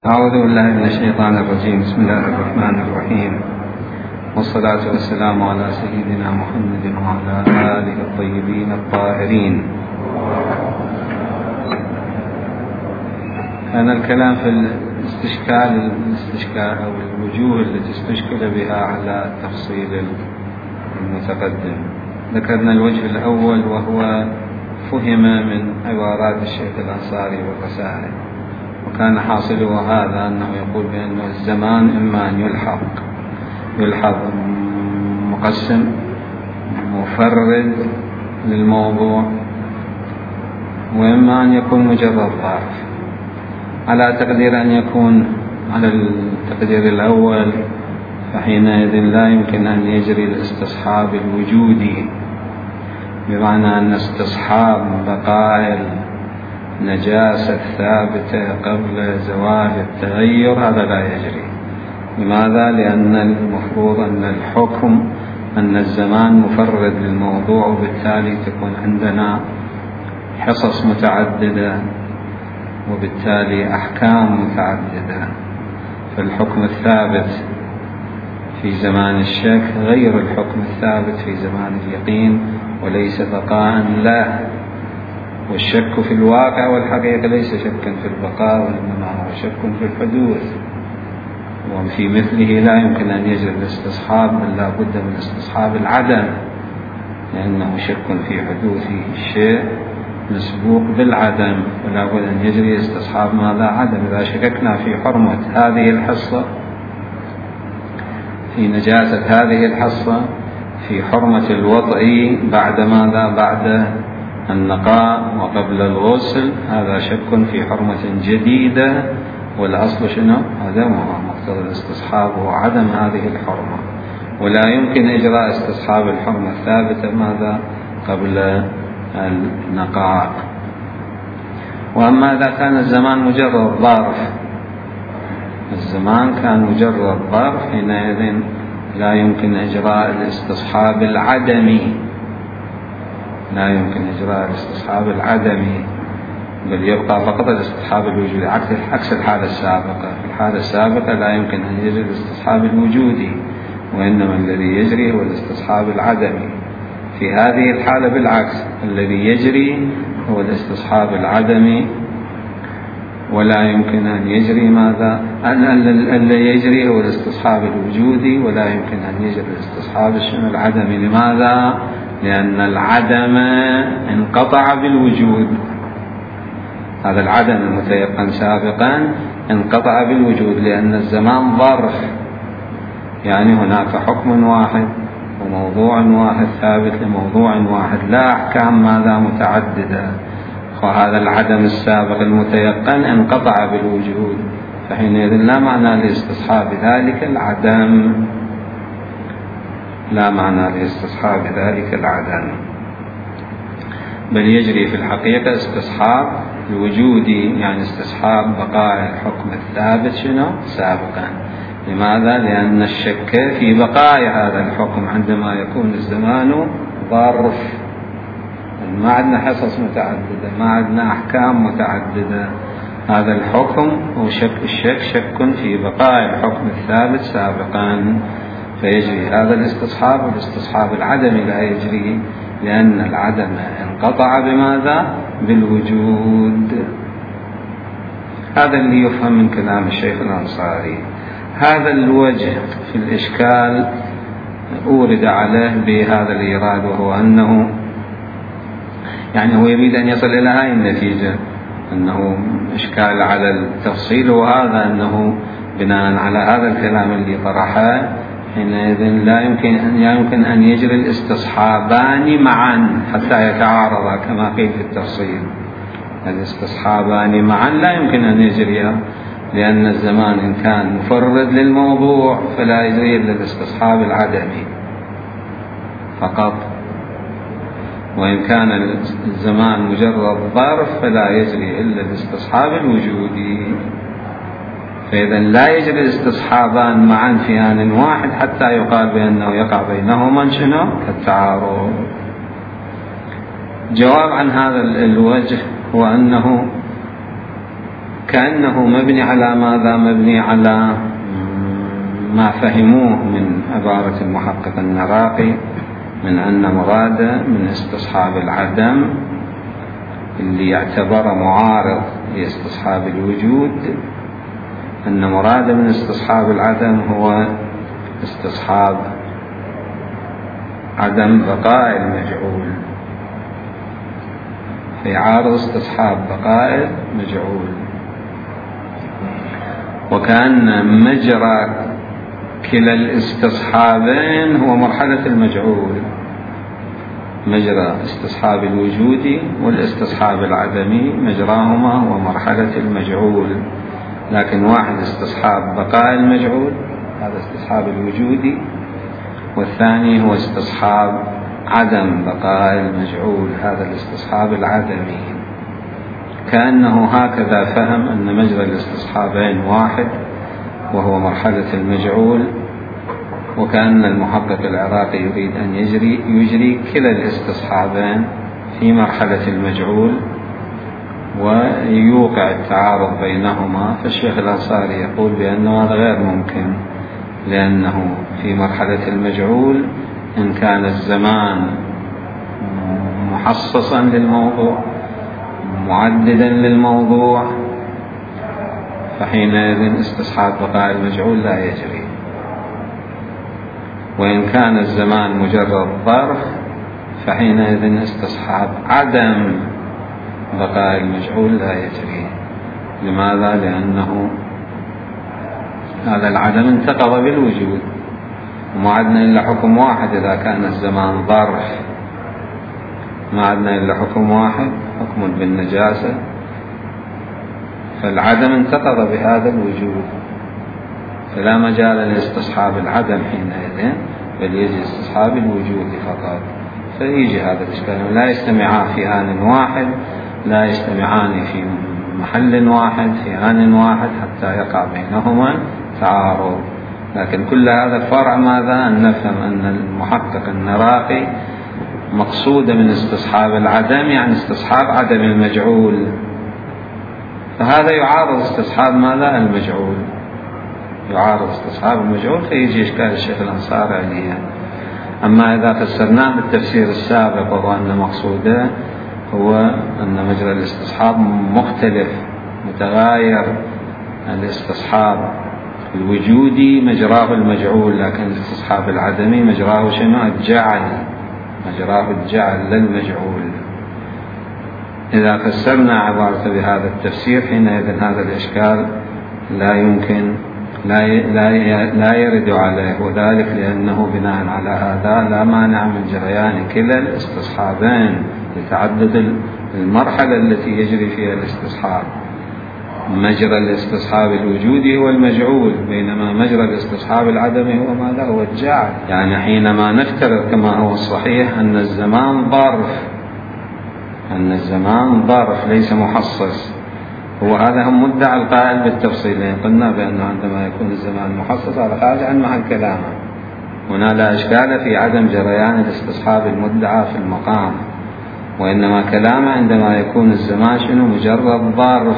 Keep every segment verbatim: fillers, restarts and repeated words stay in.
أعوذ بالله من الشيطان الرجيم. بسم الله الرحمن الرحيم، والصلاة والسلام على سيدنا محمد وعلى آله الطيبين الطاهرين. كان الكلام في الاستشكال الاستشكال أو الوجوه التي استشكل بها على التفصيل المتقدم. ذكرنا الوجه الأول وهو فهم من عبارات الشيخ الأنصاري والرسائل، وكان حاصله هذا أنه يقول بأن الزمان إما أن يلحق يلحق مقسم مفرد للموضوع، وإما أن يكون مجرد ظرف. على تقدير أن يكون على التقدير الأول، فحينئذ لا يمكن أن يجري الاستصحاب الوجودي، بمعنى أن استصحاب بقاء النجاسة الثابتة قبل زوال التغير هذا لا يجري. لماذا؟ لأن المفروض أن الحكم أن الزمان مفرد للموضوع، وبالتالي تكون عندنا حصص متعددة وبالتالي أحكام متعددة. فالحكم الثابت في زمان الشك غير الحكم الثابت في زمان اليقين، وليس بقاء له. والشك في الواقع والحقيقة ليس شكا في البقاء، وإنما هو شك في الحدوث، وفي مثله لا يمكن أن يجري الاستصحاب، بل لا بد من استصحاب العدم، لأنه شك في حدوث الشيء مسبوق بالعدم، ولا بد أن يجري استصحاب ماذا؟ عدم. إذا شككنا في حرمة هذه الحصة، في نجاسة هذه الحصة، في حرمة الوضع بعد ماذا؟ بعد النقاء وقبل الغسل، هذا شك في حرمة جديدة، والأصل شنو؟ عدمها. مقتضى الاستصحاب هو عدم هذه الحرمة، ولا يمكن إجراء استصحاب الحرمة الثابتة ماذا؟ قبل النقاء. وأما إذا كان الزمان مجرد ظرف، الزمان كان مجرد ظرف، حينئذ لا يمكن إجراء الاستصحاب العدمي، لا يمكن إجراء الاستصحاب العدمي، بل يبقى فقط الاستصحاب الوجودي، عكس الحالة السابقة. في الحالة السابقة لا يمكن أن يجري الاستصحاب الوجودي، وإنما الذي يجري هو الاستصحاب العدمي. في هذه الحالة بالعكس، الذي يجري هو الاستصحاب العدمي، ولا يمكن أن يجري ماذا؟ الذي يجري هو الاستصحاب الوجودي، ولا يمكن أن يجري الاستصحاب العدمي. لماذا؟ لأن العدم انقطع بالوجود. هذا العدم المتيقن سابقا انقطع بالوجود، لأن الزمان ظرف، يعني هناك حكم واحد وموضوع واحد ثابت لموضوع واحد، لا أحكام ماذا؟ متعددة. وهذا العدم السابق المتيقن انقطع بالوجود، فحينئذ لا معنى لاستصحاب ذلك العدم، لا معنى لاستصحاب ذلك العدم، بل يجري في الحقيقة استصحاب الوجودي، يعني استصحاب بقاء الحكم الثابت شنو؟ سابقا. لماذا؟ لأن الشك في بقاء هذا الحكم عندما يكون الزمان ظرف، ما عندنا حصص متعددة، ما عندنا أحكام متعددة. هذا الحكم هو شك، الشك شك في بقاء الحكم الثابت سابقا، فيجري هذا الاستصحاب، والاستصحاب العدمي لا يجري، لأن العدم انقطع بماذا؟ بالوجود. هذا اللي يفهم من كلام الشيخ الأنصاري. هذا الوجه في الإشكال أورد عليه بهذا الإيراد، وهو أنه يعني هو يريد أن يصل إلى هذه النتيجة، أنه إشكال على التفصيل، وهذا أنه بناء على هذا الكلام اللي طرحه، حينئذ لا يمكن أن يمكن أن يجري الاستصحابان معا حتى يتعارضا، كما قيل في التفصيل. الاستصحابان معا لا يمكن أن يجريا، لأن الزمان إن كان مفرد للموضوع فلا يجري إلا الاستصحاب العدمي فقط، وإن كان الزمان مجرد ظرف فلا يجري إلا الاستصحاب الوجودي. فإذا لا يجري الاستصحابان معا في آن واحد حتى يقال بأنه يقع بينهما شنو؟ التعارض. جواب عن هذا الوجه هو أنه كأنه مبني على ماذا؟ مبني على ما فهموه من عبارة المحقق النراقي من أن مراده من استصحاب العدم اللي يعتبر معارض لاستصحاب الوجود، أن مراده من استصحاب العدم هو استصحاب عدم بقاء المجعول، فيعارض استصحاب بقاء المجعول. وكأن مجرى كلا الاستصحابين هو مرحلة المجعول، مجرى استصحاب الوجود والاستصحاب العدمي مجراهما هو مرحلة المجعول، لكن واحد استصحاب بقاء المجعول هذا استصحاب الوجودي، والثاني هو استصحاب عدم بقاء المجعول هذا الاستصحاب العدمي. كأنه هكذا فهم أن مجرى الاستصحابين واحد وهو مرحلة المجعول، وكأن المحقق العراقي يريد أن يجري, يجري كلا الاستصحابين في مرحلة المجعول ويوقع التعارض بينهما. فالشيخ الأنصاري يقول بأنه هذا غير ممكن، لأنه في مرحلة المجعول إن كان الزمان محصصا للموضوع معددا للموضوع فحينئذ استصحاب بقاء المجعول لا يجري، وإن كان الزمان مجرد ظرف فحينئذ استصحاب عدم بقاء المجعول لا يجري. لماذا؟ لأنه هذا العدم انتقض بالوجود، وما عدنا إلا حكم واحد إذا كان الزمان ظرف، ما عدنا إلا حكم واحد حكم بالنجاسة، فالعدم انتقض بهذا الوجود، فلا مجال لاستصحاب العدم حينئذ، بل يجي استصحاب الوجود فقط. فيجي هذا الإشكال، لا يجتمعان في آن واحد، لا يجتمعان في محل واحد في آن واحد حتى يقع بينهما تعارض. لكن كل هذا فرع ماذا؟ أن نفهم أن المحقق النراقي مقصود من استصحاب العدم يعني استصحاب عدم المجعول، فهذا يعارض استصحاب ماذا؟ المجعول، يعارض استصحاب المجعول، فيجي إشكال الشيخ الأنصاري عليه. أما إذا فسرناه بالتفسير السابق وهو أن مقصوده هو أن مجرى الاستصحاب مختلف متغاير، الاستصحاب الوجودي مجراه المجعول، لكن الاستصحاب العدمي مجراه شنو؟ الجعل، مجراه الجعل للمجعول. إذا فسرنا عبارة بهذا التفسير حينئذ هذا الإشكال لا يمكن لا لا لا يرد عليه، وذلك لأنه بناء على هذا لا مانع من جريان كلا الاستصحابين لتعدد المرحلة التي يجري فيها الاستصحاب. مجرى الاستصحاب الوجودي هو المجعول، بينما مجرى الاستصحاب العدمي هو ماذا؟ هو الجعل. يعني حينما نفترض كما هو الصحيح أن الزمان ظرف، أن الزمان ظرف ليس محصص، هو هذا هم مدعى القائل بالتفصيل، يعني قلنا بأنه عندما يكون الزمان محصص هذا خارج عن محل كلامه. هنا لا إشكال في عدم جريان الاستصحاب المدعى في المقام، وإنما كلامه عندما يكون الزمان شنو؟ مجرد ظرف.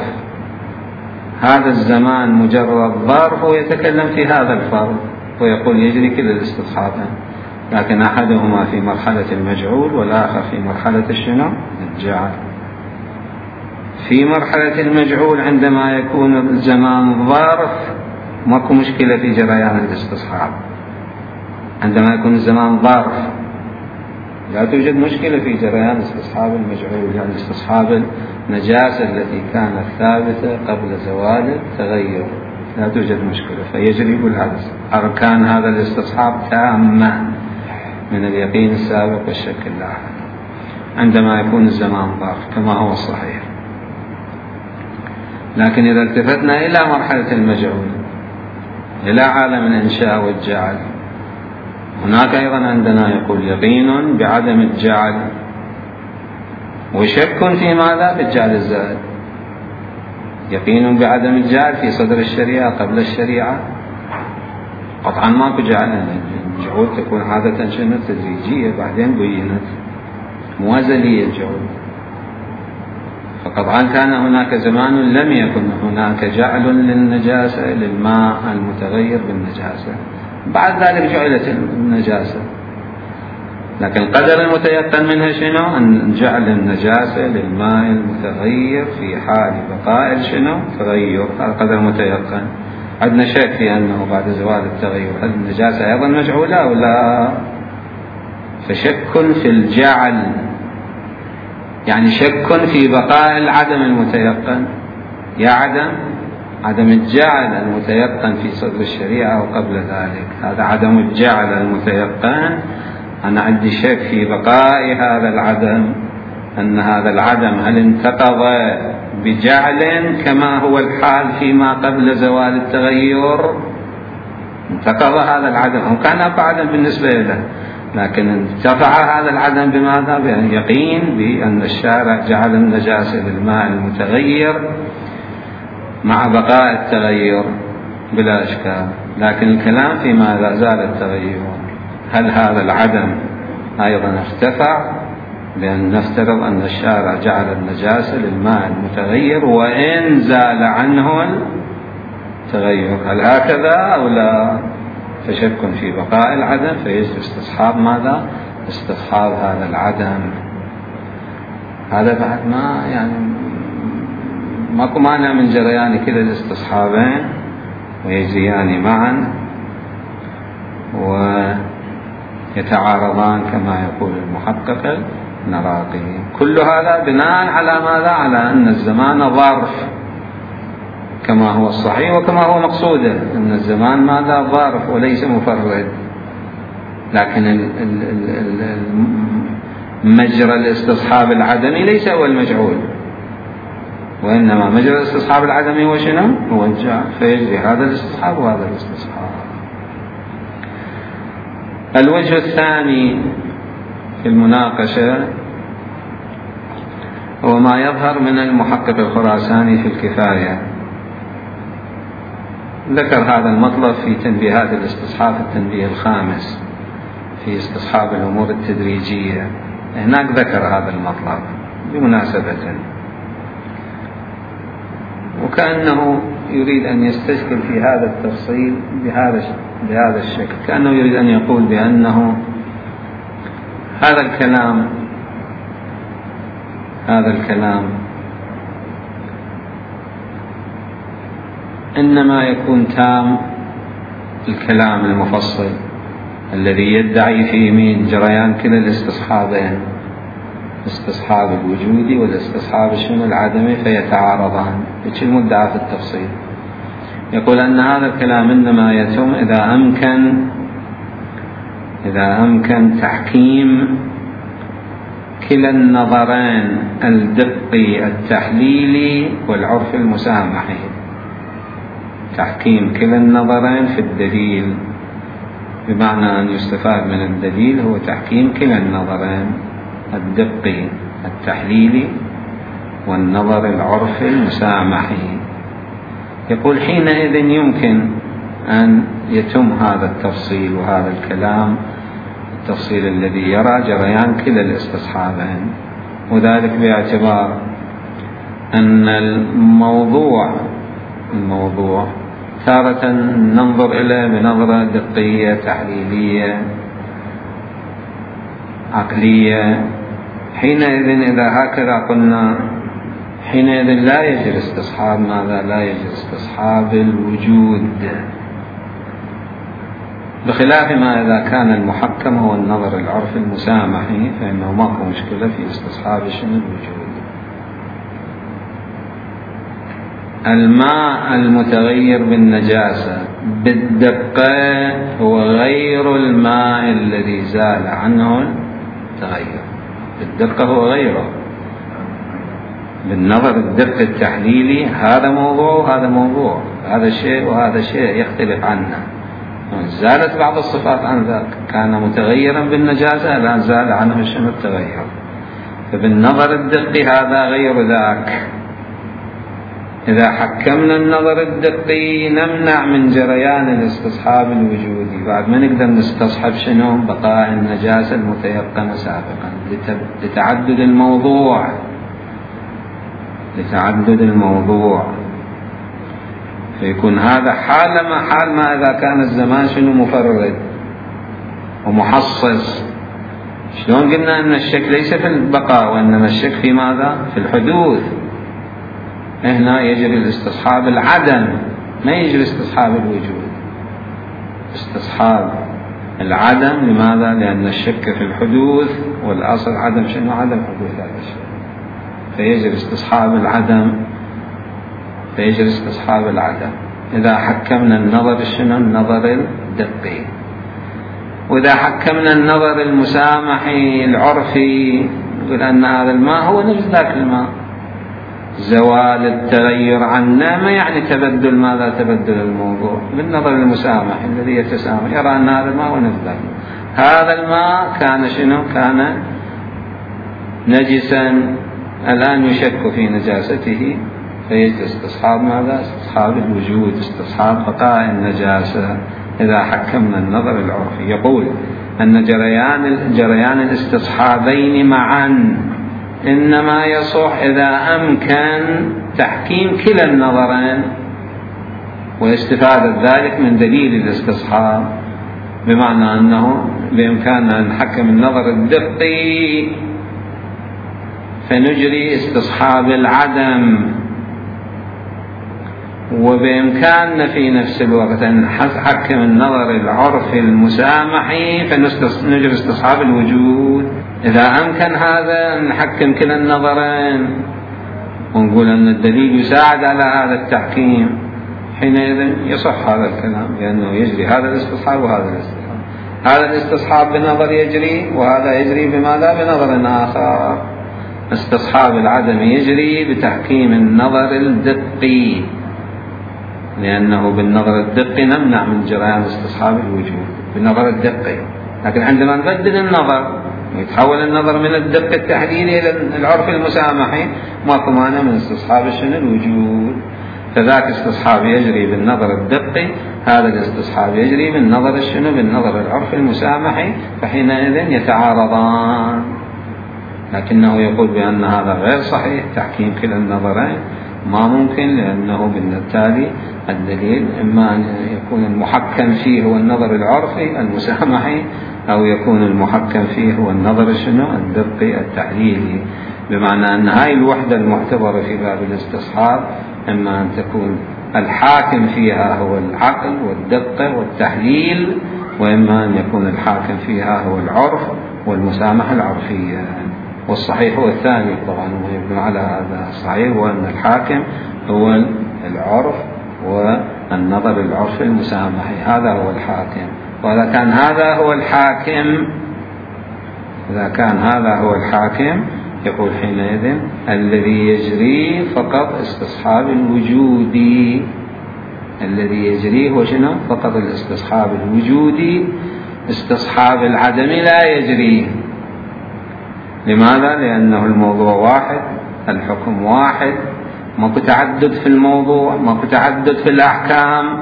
هذا الزمان مجرد ظرف ويتكلم في هذا الفرض ويقول يجري كل الاستصحابين، لكن أحدهما في مرحلة المجعول والآخر في مرحلة الشنو؟ الجعل. في مرحلة المجعول عندما يكون الزمان ظرف ماكو مشكلة في جريان الاستصحاب، عندما يكون الزمان ظرف لا توجد مشكلة في جريان استصحاب المجعول، يعني استصحاب النجاسة التي كانت ثابتة قبل زوال التغير لا توجد مشكلة، فيجري بالعكس. أركان هذا الاستصحاب تامة من اليقين السابق والشك اللاحق عندما يكون الزمان ظرف كما هو الصحيح. لكن إذا التفتنا إلى مرحلة المجعول، إلى عالم الإنشاء والجعل، هناك أيضا عندنا يقول يقين بعدم الجعل وشك في ماذا؟ في الجعل الزائد. يقين بعدم الجعل في صدر الشريعة قبل الشريعة قطعا ماكو جعل، الجعول تكون عادة شنو؟ تدريجية، بعدين بينت مو أزلية الجعول، طبعا كان هناك زمان لم يكن هناك جعل للنجاسة للماء المتغير بالنجاسة، بعد ذلك جعلت النجاسة، لكن القدر المتيقن منها شنو؟ أن جعل النجاسة للماء المتغير في حال بقاء شنو؟ تغير. هذا قدر متيقن. عندنا شك في أنه بعد زوال التغير هل النجاسة أيضا مجعولة أو لا؟ فشك في الجعل يعني شك في بقاء العدم المتيقن. يا عدم عدم الجعل المتيقن في صدر الشريعة وقبل ذلك، هذا عدم الجعل المتيقن. أنا عندي شك في بقاء هذا العدم، أن هذا العدم هل انتقض بجعل كما هو الحال فيما قبل زوال التغير؟ انتقض هذا العدم أو كان أبقى عدم بالنسبة له، لكن انتفع هذا العدم بماذا؟ باليقين بأن الشارع جعل النجاسة للماء المتغير مع بقاء التغير بلا إشكال. لكن الكلام في ماذا زال التغير، هل هذا العدم أيضا ارتفع؟ بأن نفترض أن الشارع جعل النجاسة للماء المتغير وإن زال عنه التغير، هل هكذا أو لا؟ فشك في بقاء العدم فيجب استصحاب ماذا؟ استصحاب هذا العدم. هذا بعد ما يعني ماكو مانع من جريان كلا الاستصحابين ويجريان معا ويتعارضان كما يقول المحقق النراقي. كل هذا بناء على ماذا؟ على أن الزمان ظرف كما هو الصحيح وكما هو مقصوده، أن الزمان ماذا؟ ظرف وليس مفرد. لكن مجرى الاستصحاب العدمي ليس هو المجعول، وإنما مجرى الاستصحاب العدمي هو شنو؟ هو الجعل، فيجري هذا الاستصحاب وهذا الاستصحاب. الوجه الثاني في المناقشة هو ما يظهر من المحقق الخراساني في الكفاية. ذكر هذا المطلب في تنبيهات الاستصحاب التنبيه الخامس في استصحاب الأمور التدريجية، هناك ذكر هذا المطلب بمناسبة، وكأنه يريد أن يستشكل في هذا التفصيل بهذا بهذا الشكل، كأنه يريد أن يقول بأنه هذا الكلام هذا الكلام إنما يكون تام الكلام المفصل الذي يدعي فيه من جريان كلا الاستصحابين، استصحاب الوجودي والاستصحاب الشنو العدمي، فيتعارضان. ايش المدعى في التفصيل؟ يقول أن هذا الكلام إنما يتم إذا أمكن إذا أمكن تحكيم كلا النظرين الدقي التحليلي والعرف المسامحي. تحكيم كلا النظرين في الدليل، بمعنى أن يستفاد من الدليل هو تحكيم كلا النظرين الدقي التحليلي والنظر العرفي المسامحي. يقول حينئذ يمكن أن يتم هذا التفصيل وهذا الكلام التفصيل الذي يرى جريان كلا الاستصحابين، وذلك باعتبار أن الموضوع الموضوع تارة ننظر إليه بنظرة دقية تحليلية عقلية. حينئذ إذا هكذا قلنا حينئذ لا يجري استصحاب ماذا؟ لا يجري استصحاب الوجود، بخلاف ما إذا كان المحكم هو النظر العرفي المسامحي فإنه ماكو مشكلة في استصحاب شنو الوجود. الماء المتغير بالنجاسة بالدقة هو غير الماء الذي زال عنه التغير، بالدقة هو غيره. بالنظر الدقة التحليلي هذا موضوع وهذا موضوع، هذا شيء وهذا شيء يختلف عنه. زالت بعض الصفات عن ذاك، كان متغيرا بالنجاسة لا زال عنه شنو التغير. فبالنظر الدقي هذا غير ذاك. إذا حكمنا النظر الدقي نمنع من جريان الاستصحاب الوجودي، بعد ما نقدر نستصحب شنو؟ بقاء النجاسة المتيقنة سابقا لتعدد الموضوع. لتعدد الموضوع، فيكون هذا حال ما حال ما إذا كان الزمان شنو مفرد ومحصص. شلون قلنا أن الشك ليس في البقاء وإنما الشك في ماذا؟ في الحدوث. هنا يجري الاستصحاب العدم، ما يجري استصحاب الوجود. استصحاب العدم لماذا؟ لأن الشك في الحدوث، والأصل عدم شنو؟ عدم حدوث هذا الشيء، فيجري استصحاب العدم، فيجري استصحاب العدم. إذا حكمنا النظر شنو؟ النظر الدقي. وإذا حكمنا النظر المسامحي العرفي نقول أن هذا الماء هو نفس ذاك الماء. زوال التغير عنا ما يعني تبدل ماذا؟ تبدل الموضوع. بالنظر المسامحي الذي يتسامح يرى أن هذا الماء هو نفس ذاك. هذا الماء كان شنو؟ كان نجسا، الآن يشك في نجاسته، فيجري استصحاب ماذا؟ استصحاب الوجود، استصحاب بقاء النجاسة إذا حكمنا النظر العرفي. يقول أن جريان جريان الاستصحابين معا إنما يصح إذا أمكن تحكيم كلا النظرين واستفادة ذلك من دليل الاستصحاب، بمعنى أنه بإمكاننا أن نحكم النظر الدقي فنجري استصحاب العدم، وبإمكاننا في نفس الوقت أن نحكم النظر العرفي المسامحي فنجري استصحاب الوجود. إذا أمكن هذا نحكم كلا النظرين ونقول أن الدليل يساعد على هذا التحكيم، حينئذ يصح هذا الكلام، لأنه يجري هذا الاستصحاب وهذا الاستصحاب. هذا الاستصحاب بنظر يجري، وهذا يجري بماذا؟ بنظر آخر. استصحاب العدم يجري بتحكيم النظر الدقي، لأنه بالنظر الدقي نمنع من جريان استصحاب الوجود بالنظر الدقي. لكن عندما نبدل النظر ويتحول النظر من الدقة التحليلي إلى العرف المسامحي ماكو مانع من استصحاب شنو؟ الوجود. فذاك استصحاب يجري بالنظر الدقي، هذا الاستصحاب يجري بالنظر شنو؟ بالنظر العرف المسامحي، فحينئذ يتعارضان. لكنه يقول بأن هذا غير صحيح، تحكيم كلا النظرين ما ممكن، لأنه بالتالي الدليل إما أن يكون المحكم فيه هو النظر العرفي المسامحي، أو يكون المحكم فيه هو النظر شنو؟ الدقي التحليلي، بمعنى أن هاي الوحدة المعتبرة في باب الاستصحاب إما أن تكون الحاكم فيها هو العقل والدقة والتحليل، وإما أن يكون الحاكم فيها هو العرف والمسامحة العرفية. والصحيح هو الثاني طبعا، ويبنى على هذا الصحيح هو أن الحاكم هو العرف والنظر العرفي المسامحي، هذا هو الحاكم. وإذا كان هذا هو الحاكم إذا كان هذا هو الحاكم يقول حينئذ الذي يجري فقط استصحاب الوجودي، الذي يجري هو شنو؟ فقط الاستصحاب الوجودي، استصحاب العدم لا يجري. لماذا؟ لأنه الموضوع واحد، الحكم واحد، ماكو تعدد في الموضوع، ماكو تعدد في الأحكام.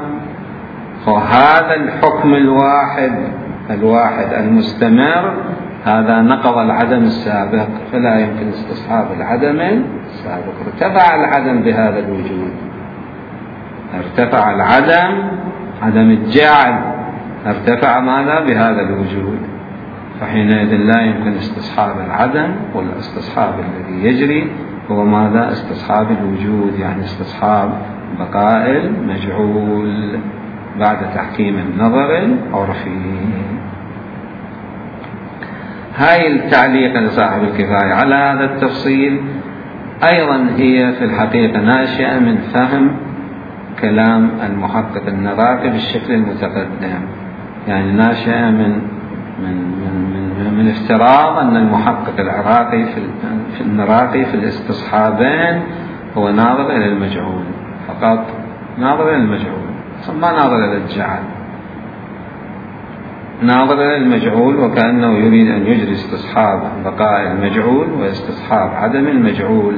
فهذا الحكم الواحد الواحد المستمر هذا نقض العدم السابق، فلا يمكن استصحاب العدم السابق. ارتفع العدم بهذا الوجود، ارتفع العدم، عدم الجعل ارتفع ماذا؟ بهذا الوجود، فحينئذ لا يمكن استصحاب العدم. والاستصحاب الذي يجري هو ماذا؟ استصحاب الوجود، يعني استصحاب بقاء المجعول بعد تحكيم النظر العرفي. هاي التعليق لصاحب الكفاية على هذا التفصيل أيضا هي في الحقيقة ناشئة من فهم كلام المحقق النراقي بالشكل المتقدم، يعني ناشئة من من من من, من افتراض أن المحقق العراقي في النراقي في الاستصحابين هو ناظر إلى المجعول فقط، ناظر إلى المجعول، ما ناظر إلى الجعل، ناظر إلى المجعول، وكأنه يريد أن يجري استصحاب بقاء المجعول واستصحاب عدم المجعول.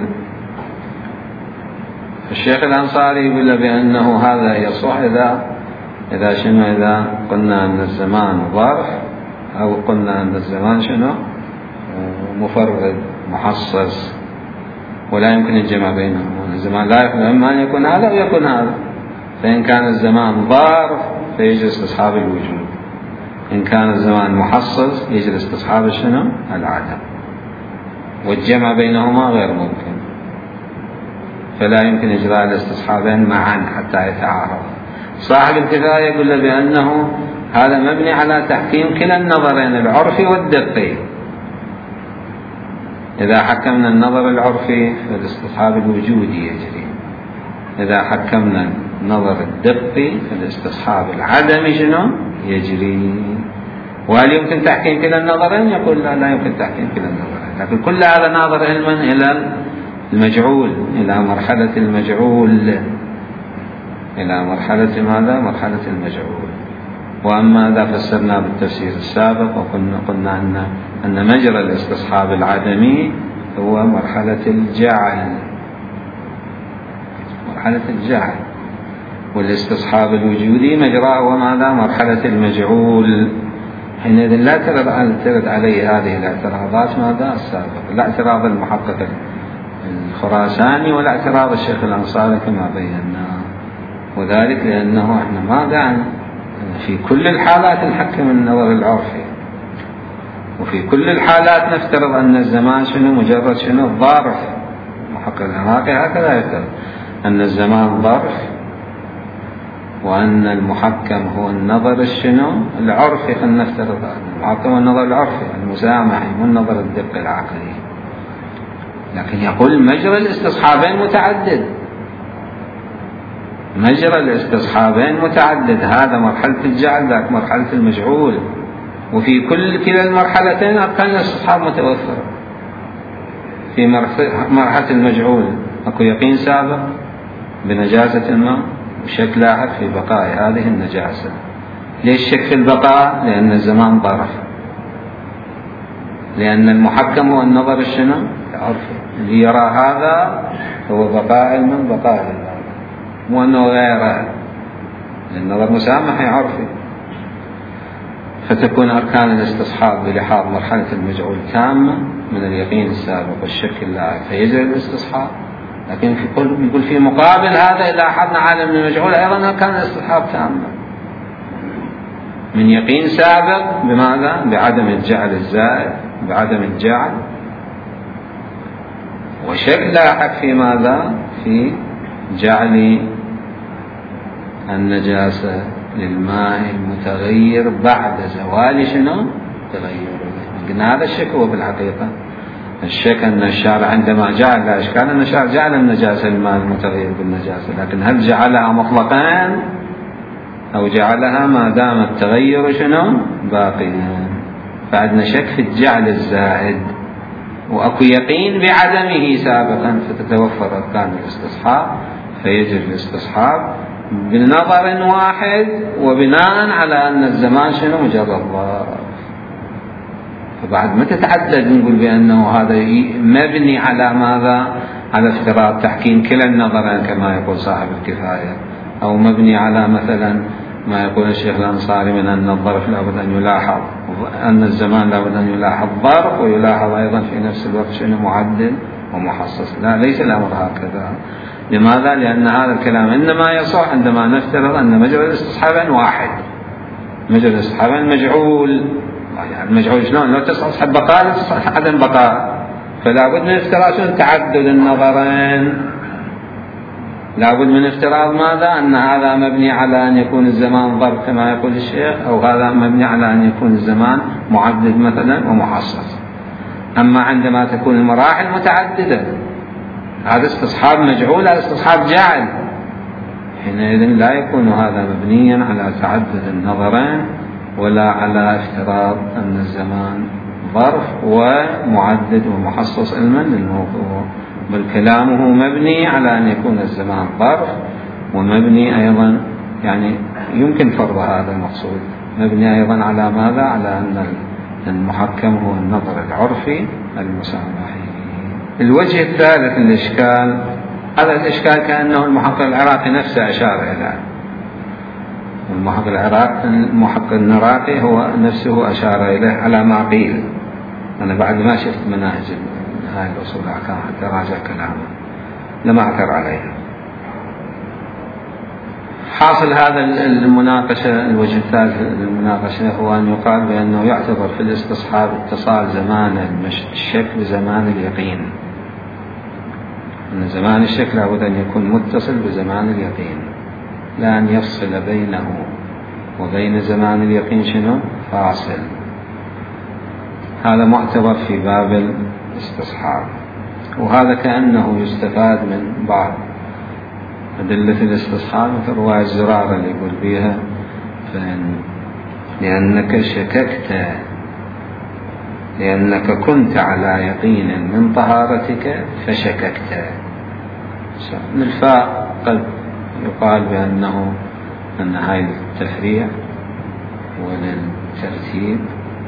الشيخ الأنصاري يقول بأنه هذا يصح إذا إذا شنو؟ إذا قلنا أن الزمان ظرف، أو قلنا أن الزمان شنو؟ مفرد محصص. ولا يمكن الجمع بينهم. الزمان لا يكون إما أن يكون هذا أو يكون هذا. فإن كان الزمان ظرف فيجري استصحاب الوجود، إن كان الزمان محصص يجري استصحاب شنو؟ العدم، والجمع بينهما غير ممكن، فلا يمكن إجراء الاستصحابين معا حتى يتعارض. صاحب الكفاية يقول له بأنه هذا مبني على تحكيم كلا النظرين العرفي والدقي. إذا حكمنا النظر العرفي فالاستصحاب الوجودي يجري، إذا حكمنا النظر الدقي فالاستصحاب العدمي شنو؟ يجري. وهل يمكن تحكيم كلا النظرين؟ يقول لا، لا يمكن تحكيم كلا النظرين، لكن كل هذا ناظر علما إلى المجعول، إلى مرحلة المجعول، إلى مرحلة ماذا؟ مرحلة المجعول. وأما إذا فسرنا بالتفسير السابق وقلنا قلنا أن أن مجرى الاستصحاب العدمي هو مرحلة الجعل، مرحلة الجعل، والاستصحاب الوجودي مجراه وماذا؟ مرحلة المجعول. حينئذ لا ترد عليه هذه الاعتراضات ماذا؟ السابقة، لا اعتراض المحقق الخراساني ولا اعتراض الشيخ الأنصاري كما بينا، وذلك لأنه احنا ماذا؟ في كل الحالات نحكم النظر العرفي، وفي كل الحالات نفترض أن الزمان شنو؟ مجرد شنو؟ ظرف. محقق العراقي هكذا يفترض أن الزمان ظرف، وأن المحكم هو النظر الشنو؟ العرفي. خلينا نفترض هذا المحكم هو النظر العرفي المسامحي والنظر الدقي العقلي، لكن يقول مجرى الاستصحابين متعدد، مجرى الاستصحابين متعدد، هذا مرحلة الجعل ذاك مرحلة المجعول، وفي كل كلا المرحلتين أركان الاستصحاب متوفرة. في مرحلة المجعول أكو يقين سابق بنجاسة الماء وشك لاحق في بقاء هذه النجاسة. ليش شك في البقاء؟ لأن الزمان ظرف، لأن المحكم هو النظر الشنو؟ العرفي، اللي يرى هذا هو بقاء المن بقاء المن، مو أنه غيره، النظر مسامحي عرفي. فتكون أركان الاستصحاب بلحاظ مرحلة المجعول تامة من اليقين السابق والشك اللاحق فيجري الاستصحاب. لكن في كل يقول في مقابل هذا إذا أخذنا عالم المجعول أيضا أركان الاستصحاب تامة من يقين سابق بماذا؟ بعدم الجعل الزائد، بعدم الجعل، وشك لاحق في ماذا؟ في جعل النجاسة للماء المتغير بعد زوال شنو؟ تغيره. قلنا هذا الشك هو بالحقيقة الشك أن الشارع عندما جعل لا إشكال أن الشارع جعل النجاسة للماء المتغير بالنجاسة، لكن هل جعلها مطلقا أو جعلها ما دام التغير شنو؟ باقيا؟ فعندنا شك في الجعل الزائد، وأكو يقين بعدمه سابقا، فتتوفر أركان الاستصحاب فيجري الاستصحاب بنظر واحد وبناء على أن الزمان شنو؟ مجرد ظرف. فبعد ما تتعدد نقول بأنه هذا مبني على ماذا؟ على افتراض تحكيم كلا النظرين كما يقول صاحب الكفاية، أو مبني على مثلا ما يقول الشيخ الأنصاري من أن الظرف لابد أن يلاحظ، أن الزمان لابد أن يلاحظ ظرف ويلاحظ أيضا في نفس الوقت شنو؟ معدل ومحصص. لا، ليس الأمر هكذا. لماذا؟ لأن هذا الكلام إنما يصح عندما نفترض أن مجرى الاستصحابين واحد، مجرى الاستصحابين مجعول. يعني المجعول شلون؟ لو تستصحب بقاء تستصحب عدم بقاء، فلا بد من افتراض تعدد النظرين، لا بد من افتراض ماذا؟ أن هذا مبني على أن يكون الزمان ظرف كما يقول الشيخ، أو هذا مبني على أن يكون الزمان معدد مثلا ومحصص. أما عندما تكون المراحل متعددة هذا استصحاب مجعول، هذا استصحاب جعل، حينئذ لا يكون هذا مبنيا على تعدد النظرين ولا على افتراض أن الزمان ظرف ومعدد ومحصص علما للموضوع، بل كلامه مبني على أن يكون الزمان ظرف، ومبني أيضا يعني يمكن فرض هذا المقصود، مبني أيضا على ماذا؟ على أن المحكم هو النظر العرفي المسامحي. الوجه الثالث الإشكال، هذا الإشكال كأنه المحقق العراقي نفسه أشار إليه، المحقق العراقي المحقق العراقي هو نفسه أشار إليه على ما قيل. أنا بعد ما شفت مناهج هاي الأصول الأحكام حتى راجع كلامه لم أعثر عليها. حاصل هذا المناقشة، الوجه الثالث للمناقشة هو أن يقال بأنه يعتبر في الاستصحاب اتصال زمان الشك بزمان اليقين، أن زمان الشك لابد أن يكون متصل بزمان اليقين، لا أن يفصل بينه وبين زمان اليقين شنو فاصل. هذا معتبر في باب الاستصحاب، وهذا كأنه يستفاد من بعض أدلة الاستصحاب مثل رواية زرارة اللي يقول بيها فإن لأنك شككت لأنك كنت على يقين من طهارتك فشككت. من الفاء قد يقال بأنه أن هاي التفريع وللترتيب،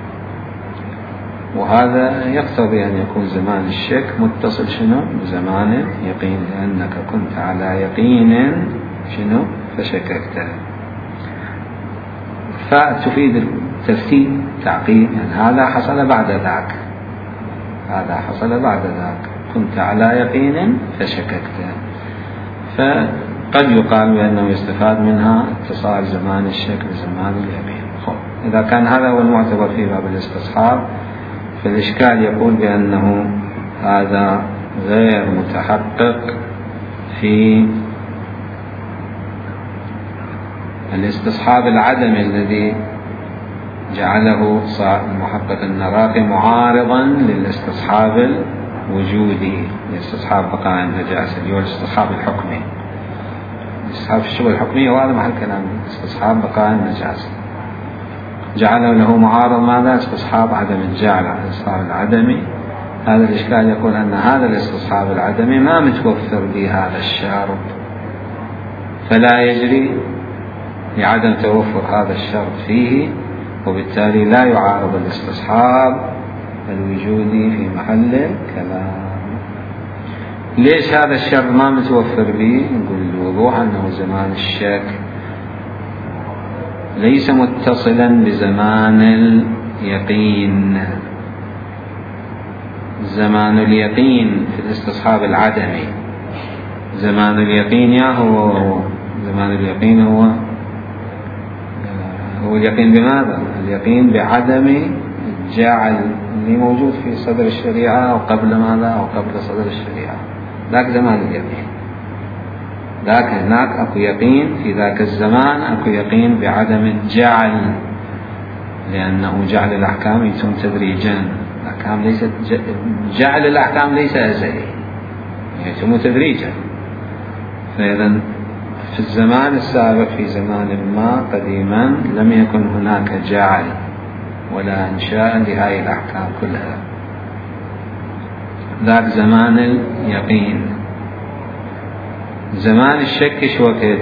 وهذا يقتضي أن يكون زمان الشك متصل شنو بزمان اليقين، لأنك كنت على يقين شنو فشككت. فتفيد الترتيب تعقيد، يعني هذا حصل بعد ذاك، هذا حصل بعد ذاك، كنت على يقين فشككت. فقد يقال بأنه يستفاد منها اتصال زمان الشك بزمان اليقين. إذا كان هذا هو المعتبر في باب الاستصحاب، فالإشكال يقول بأنه هذا غير متحقق في الاستصحاب العدمي الذي جعله المحقق النراقي معارضا للاستصحاب الوجودي، لاستصحاب بقاء النجاسة اللي هو الاستصحاب الحكمي. الاستصحاب الشبه الحكمي وهذا محل كلام، استصحاب بقاء النجاسة جعله له معارض ماذا؟ استصحاب عدم الجعل على الاستصحاب العدمي. هذا الإشكال يقول أن هذا الاستصحاب العدمي ما متوفر به هذا الشرط، فلا يجري لعدم توفر هذا الشرط فيه، وبالتالي لا يعارض الاستصحاب الوجودي في محل الكلام. ليش هذا الشرط ما متوفر به؟ نقول الوضوح أنه زمان الشك ليس متصلا بزمان اليقين. زمان اليقين في الاستصحاب العدمي، زمان اليقين يا هو هو زمان اليقين هو هو اليقين بماذا؟ اليقين بعدم الجعل اللي موجود في صدر الشريعة أو قبل ماذا؟ أو قبل صدر الشريعة، ذاك زمان اليقين. ذاك هناك أكو يقين في ذاك الزمان، أكو يقين بعدم الجعل، لأنه جعل الأحكام يتم تدريجا. الأحكام ليست جعل الأحكام ليس أزلي، يتم تدريجا. فإذا في الزمان السابق في زمان ما قديما لم يكن هناك جعل ولا إنشاء لهذه الأحكام كلها، ذاك زمان اليقين. زمان الشك شو وقت؟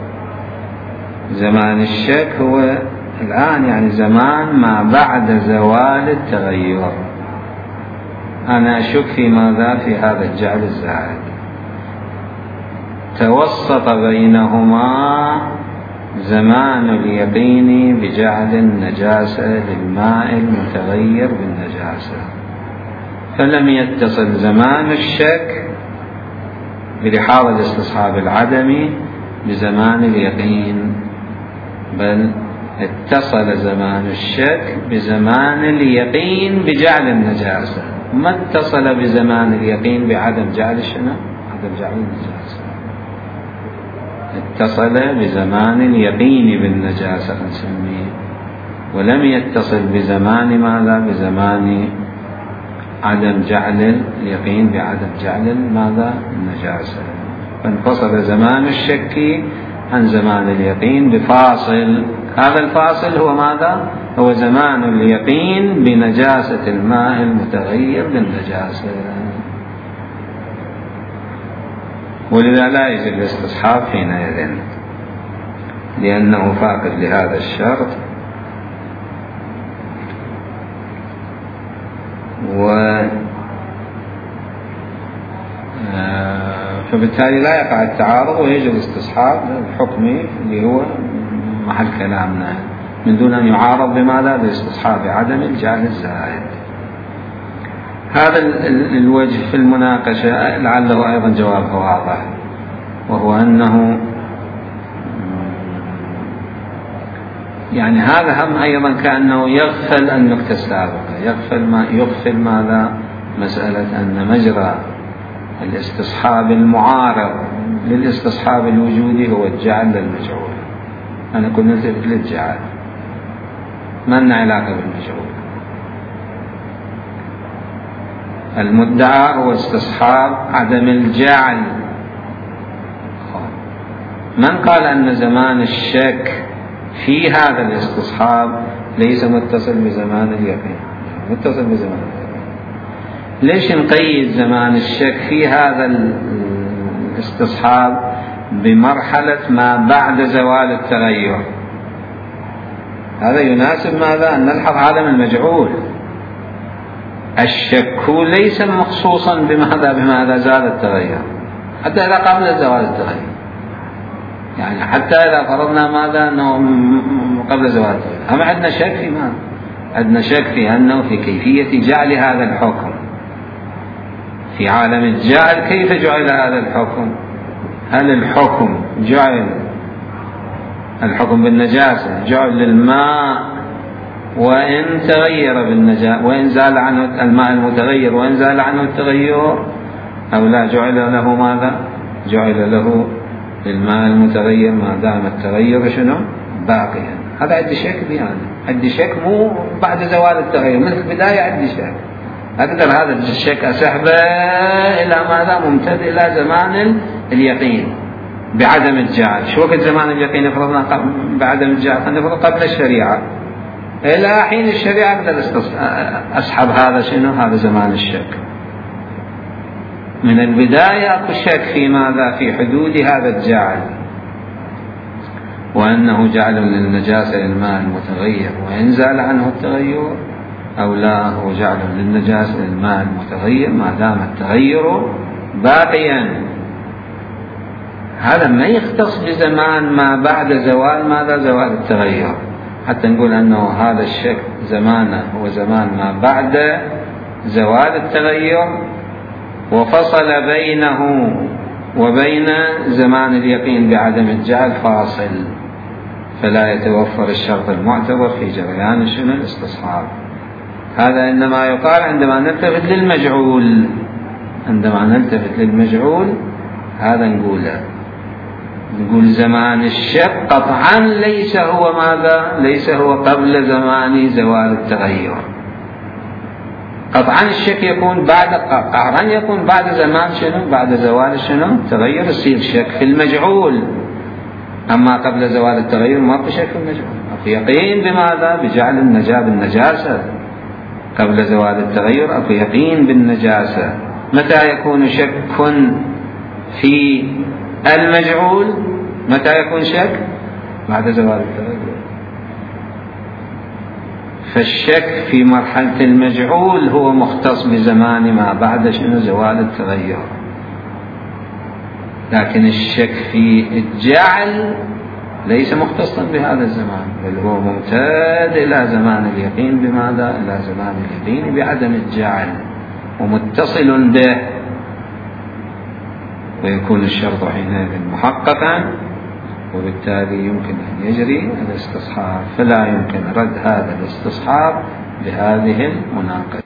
زمان الشك هو الآن، يعني زمان ما بعد زوال التغير. أنا أشك في ماذا؟ في هذا الجعل الزائد. توسط بينهما زمان اليقين بجعل النجاسة للماء المتغير بالنجاسة، فلم يتصل زمان الشك بلحاظ الاستصحاب العدمي بزمان اليقين، بل اتصل زمان الشك بزمان اليقين بجعل النجاسة، ما اتصل بزمان اليقين بعدم جعل شنو؟ عدم جعل النجاسة. اتصل بزمان اليقين بالنجاسة نسميه، ولم يتصل بزمان ماذا؟ بزمان عدم جعل اليقين بعدم جعل ماذا؟ النجاسة. فانفصل زمان الشك عن زمان اليقين بفاصل، هذا الفاصل هو ماذا؟ هو زمان اليقين بنجاسة الماء المتغير بالنجاسة. ولذا لا يجوز الاستصحاب حينئذ، لأنه فاقد لهذا الشرط، و فبالتالي لا يقع التعارض ويجب الاستصحاب الحكمي اللي هو محل كلامنا، من دون أن يعارض بماذا؟ بالاستصحاب عدم الجعل الزائد. هذا الوجه في المناقشة لعله أيضا جوابه واضح، وهو أنه يعني هذا هم أيضا كأنه يغفل النكتة السابقة، يغفل ما يغفل ماذا؟ مسألة أن مجرى الاستصحاب المعارض للاستصحاب الوجودي هو الجعل للمجعول. أنا كنت نلتفت للجعل، ما لنا علاقة بالمجعول. المدعى هو استصحاب عدم الجعل. من قال أن زمان الشك في هذا الاستصحاب ليس متصل بزمان اليقين؟ متصل بزمان اليقين. ليش نقيد زمان الشك في هذا الاستصحاب بمرحلة ما بعد زوال التغير؟ هذا يناسب ماذا؟ أن نلحظ عالم المجعول. الشك ليس مخصوصا بماذا بماذا زال التغير، حتى إذا قبل زوال التغير، يعني حتى إذا فرضنا ماذا أنه قبل زوال التغير، أما عندنا شك في ماذا؟ عندنا شك في أنه في كيفية جعل هذا الحكم في عالم الجعل. كيف جعل هذا الحكم؟ هل الحكم جعل الحكم بالنجاسة جعل للماء وإن تغير بالنجاسة، وإن زال عنه الماء المتغير وإن زال عنه التغير، أو لا جعل له ماذا؟ جعل له الماء المتغير ما دام التغير شنو؟ باقيا. هذا عندي شك بي، أنا عندي شك مو بعد زوال التغير، مثل البداية عندي شك. أقدر هذا الشك أسحبه إلى ماذا؟ ممتد إلى زمان اليقين بعدم الجعل. شو وقت زمان اليقين فرضنا بعدم الجعل؟ خلينا نفرض قبل الشريعة إلى حين الشريعة أقدر أسحب هذا شنو؟ هذا زمان الشك. من البداية أكو شك في ماذا؟ في حدود هذا الجعل، وأنه جعل للنجاسة للماء المتغير وإن زال عنه التغير، أو لا هو جعل للنجاسة للماء المتغير ما دام التغير باقيا. هذا ما يختص بزمان ما بعد زوال ماذا؟ زوال التغير، حتى نقول أنه هذا الشك زمانه هو زمان ما بعد زوال التغير، وفصل بينه وبين زمان اليقين بعدم الجعل فاصل، فلا يتوفر الشرط المعتبر في جريان شنو؟ الاستصحاب. هذا إنما يقال عندما نلتفت للمجعول. عندما نلتفت للمجعول هذا نقوله، نقول زمان الشك قطعا ليس هو ماذا؟ ليس هو قبل زمان زوال التغير. قطعا الشك يكون بعد قطعا يكون بعد زمان شنو؟ بعد زوال شنو؟ التغير يصير شك في المجعول. أما قبل زوال التغير ما في شك في المجعول، في يقين بماذا؟ بجعل النجاة بالنجاسة. قبل زوال التغير أكو يقين بالنجاسة. متى يكون شك في المجعول؟ متى يكون شك؟ بعد زوال التغير. فالشك في مرحلة المجعول هو مختص بزمان ما بعد شنو؟ زوال التغير. لكن الشك في الجعل ليس مختصا بهذا الزمان، بل هو ممتد إلى زمان اليقين بماذا؟ إلى زمان اليقين بعدم الجعل، ومتصل به، ويكون الشرط حينئذ محققا، وبالتالي يمكن أن يجري الاستصحاب، فلا يمكن رد هذا الاستصحاب بهذه المناقشة.